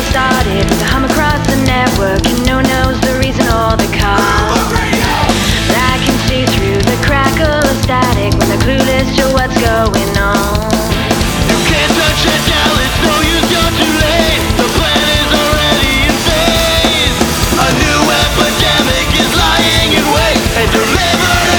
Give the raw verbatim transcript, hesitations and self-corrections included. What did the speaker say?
started with a hum across the network, and no one knows the reason or the cause.